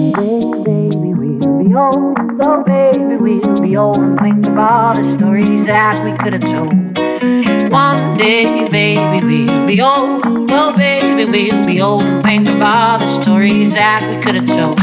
baby, we'll be old. Oh, baby, we'll be old and think of all the stories that we could have told. One day, baby, we'll be old. Oh, baby, we'll be old and think of all the stories that we could have told.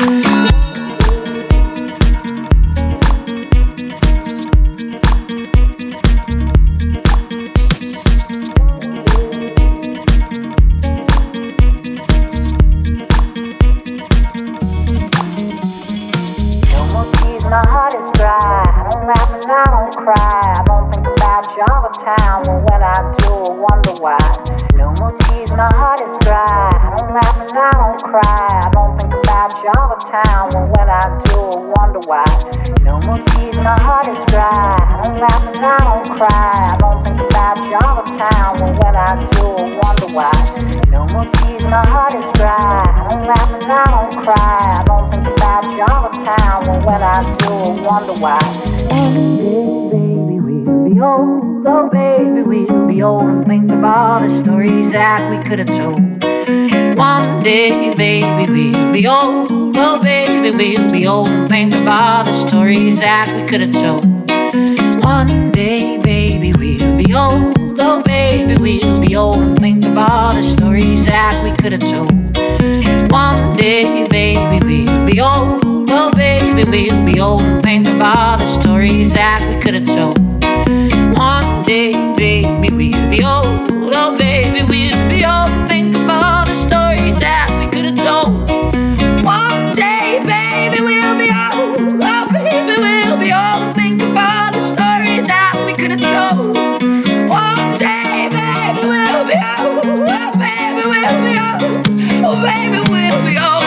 My heart is dry, I don't laugh and I don't cry. I don't think about you all the time, but when I do, I wonder why. No more tears, my heart is dry, I don't laugh and I don't cry. I don't think about you all the time, but when I do, I wonder why. No more tears, my heart is dry, I don't laugh and I don't cry. I don't think about you all the time, but when I do, I wonder why. No more tears, my heart is dry, I don't laugh and I don't cry. I don't think about you all the time, but when I do, I wonder why. Baby, we'll be old. Oh, baby, we'll be old and think of all the stories that we could have told. One day, baby, we'll be old. Oh, baby, we'll be old and think of all the stories that we could have told. One day, baby, we'll be old. Oh, baby, we'll be old and think of all the stories that we could have told. One day, baby, we'll be old. Oh, baby, we'll be old and think of all the stories that we could have told. One day, baby, we'll be old. Oh, baby, we'll be old and think of all the stories that we could have told. One day, baby, we'll be old. Oh, baby, we'll be old and think of all the stories that we could have told. One day, baby, we'll be old. Oh, baby, we'll be old. Oh, baby, we'll be old.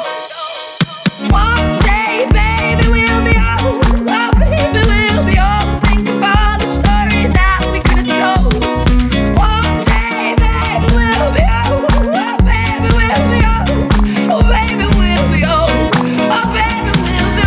One day, baby, we'll be old. Oh, baby, we'll be old. Think of all the stories that we could have told. One day, baby, we'll be old. Oh, baby, we'll be old. Oh, baby, we'll be old. Oh, baby, we'll be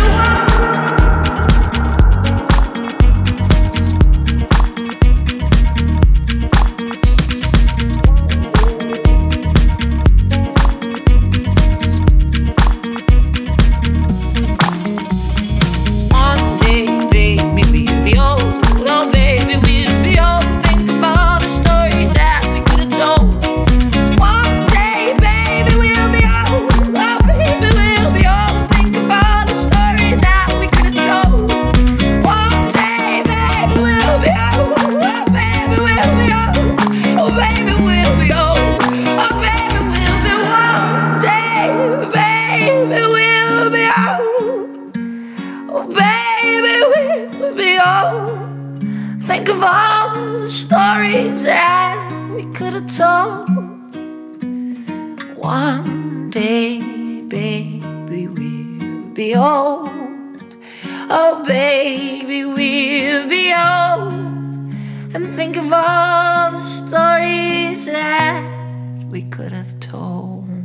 One day, baby, we'll be old. Oh, baby, we'll be old. Think of all the stories that we could have told. One day, baby, we'll be old. Oh, baby, we'll be old. Think of all the stories that we could have told. One day, baby, we'll be old. Oh, baby, we'll be old. Oh, baby, we'll be old. Oh, baby, we'll be one day, baby, we'll be old. Oh, baby, we'll be old. Think of all the stories that we could have told. One day, baby, we'll be old. Oh, baby, we'll be old. And think of all the stories that we could have told.